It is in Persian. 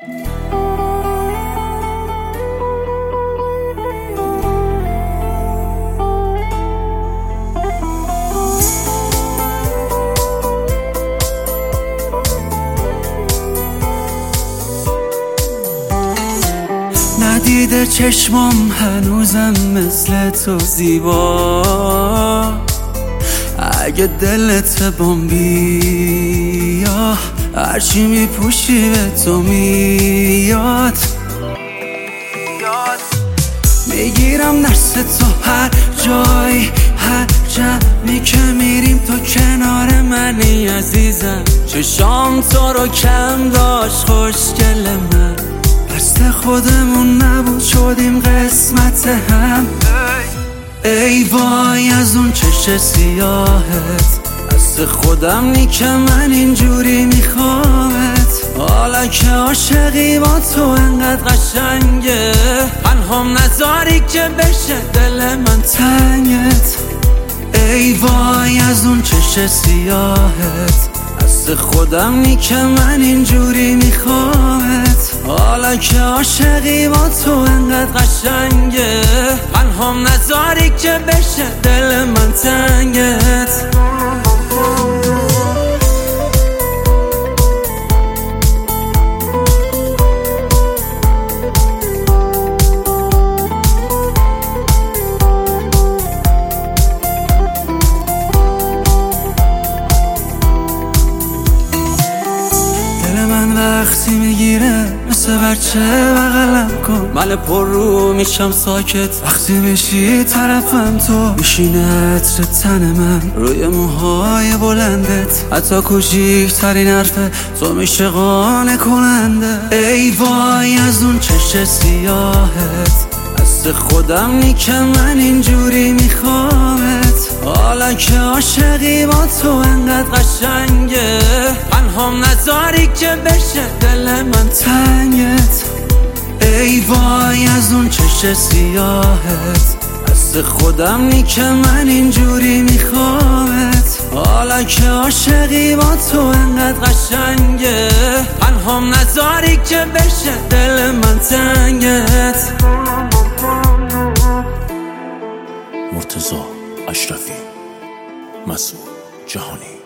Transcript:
ندیده چشمام هنوزم مثل تو زیبا، اگه دلت بمبیا هرچی میپوشی به تو میاد. میگیرم دست تو هر جای، هر جمعی که میریم تو کنار منی عزیزم. چشام تو رو کم داشت خوشگل من، دست خودمون نبود شدیم قسمت هم. ای وای از اون چش سیاهت، دست خودم نی که من اینجوری میخوامت. حالا که عاشقی با تو انقدر قشنگه، پنهام نذاری که بشه دل من تنگت. ای وای از اون چش سیاهت، دست خودم نی که من اینجوری میخوامت. حالا که عاشقی با تو انقدر قشنگه، پنهام نذاری که بشه دل من تنگت. وقتی میگیره مثل بچه بغلم کن، من پر رو میشم ساکت وقتی بشی طرفم. تو میشینه عطر تن من روی موهای بلندت، حتی کوچیکترین حرف تو میشه قانع کننده. ای وای از اون چش سیاهت، دست خودم نی که من اینجوری میخوامت. حالا که عاشقی با تو انقدر قشنگه، پنهام نذاری که بشه دل من تنگت. ای وای از اون چش سیاهت، دست خودم نی که من اینجوری میخوامت. حالا که عاشقی با تو انقدر قشنگه، پنهام نذاری که بشه دل من تنگت. مرتضی اشرفی، مسعود جهانی.